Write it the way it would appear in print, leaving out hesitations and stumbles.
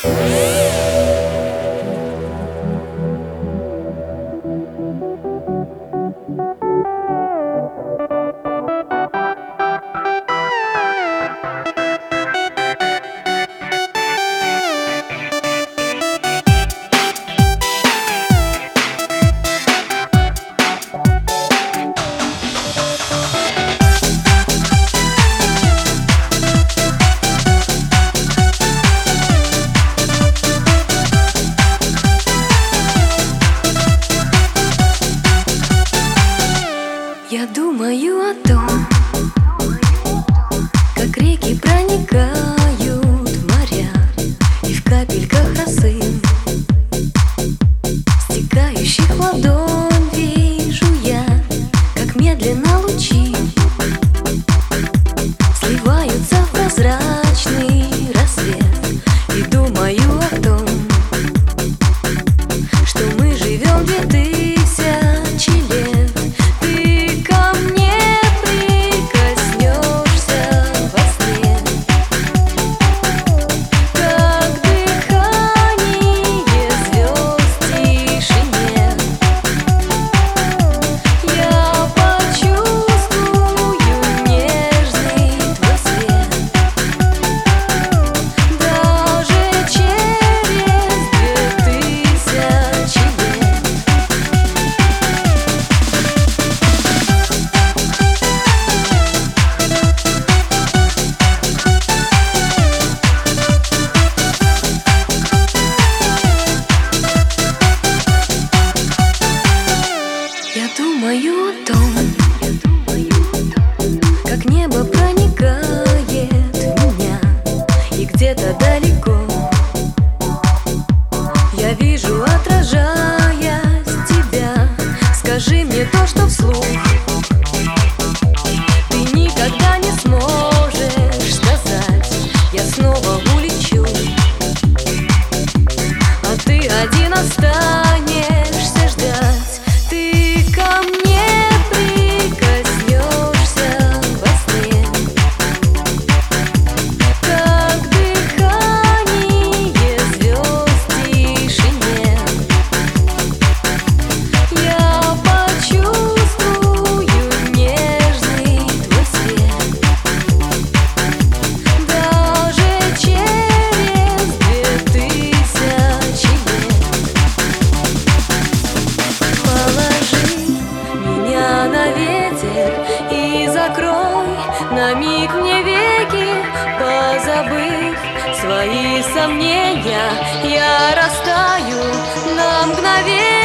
Я думаю о том, как реки проникают в моря, и в капельках росы, стекающих в ладонь, вижу я, как медленно лучи сливаются в прозрачный рассвет. И думаю о том, что мы живем 2000 лет. Думаю о том, как небо проникает в меня, и где-то далеко я вижу, отражаясь тебя. Скажи мне то, что вслух ты никогда не сможешь сказать. Я снова улечу, а ты один останешься ждать. Ты ко мне прикоснешься во сне, как дыхание звезд в тишине. Я почувствую нежный твой свет, даже через 2000 лет. Положи меня на ветер и закрой на миг мне веки, позабыв свои сомнения, я растаю на мгновение.